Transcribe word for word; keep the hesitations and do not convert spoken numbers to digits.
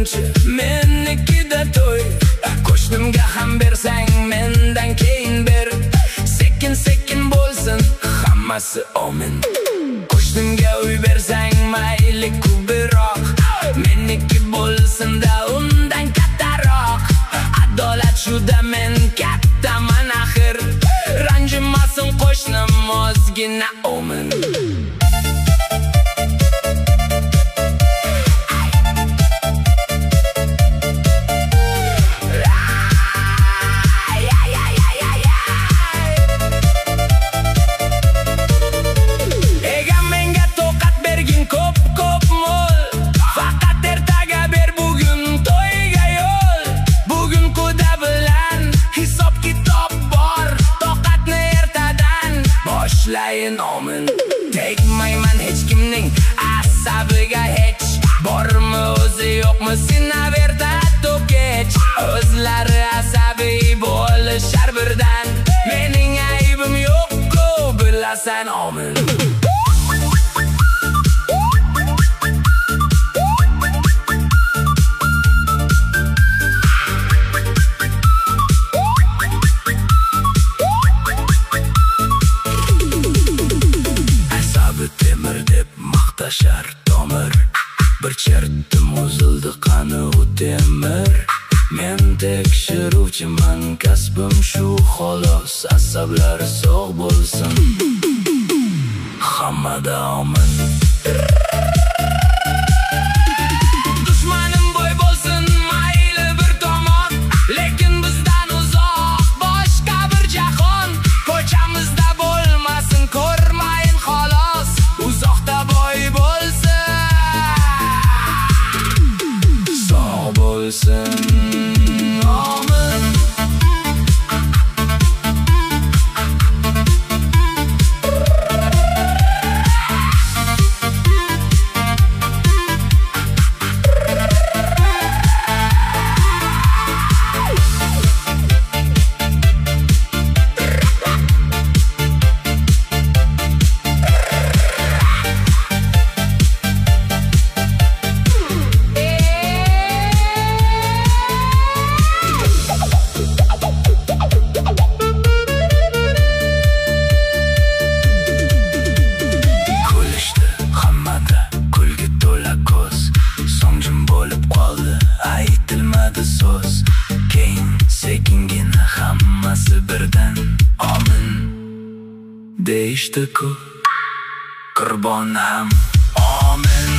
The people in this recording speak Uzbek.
beruvchi, mennikida to'y. Qo'shnimga ham bersang, mendan keyin ber. Sekin sekin bo'lsin, hammasi omin. Qo'shnimga uy bersang, mayli ko'proq, menniki bo'lsin-da undan kattaroq. Adolat shuda, men kattaman axir. Ranjimasin qo'shnim, ozgina omin. Omin. Tegmayman hech kimning asabiga hech. Bormi o'zi yo'qmi sinaverda to'kech. O'zlari asabiy bo'lishar birdan. Mening aybim yo'q-ku, bilasan omin. Maqtashar tomir, bir chertdim uzildi qani u temir. Men tekshiruvchiman, kasbim shu xolos. Asablar sog' bo'lsin, hammada omin. Dushmanim boy bo'lsin, mayli bir tomon, lekin bizdan uzoq boshqa bir jahon. Ko'chamizda bo'lmasin, ko'rmayin xolos. Uzoqda boy bo'lsin, sog' bo'lsin, omin. Aytilmadi so'z, keyin sekingina hammasi birdan omin deyishdi-ku. Qurbon ham omin.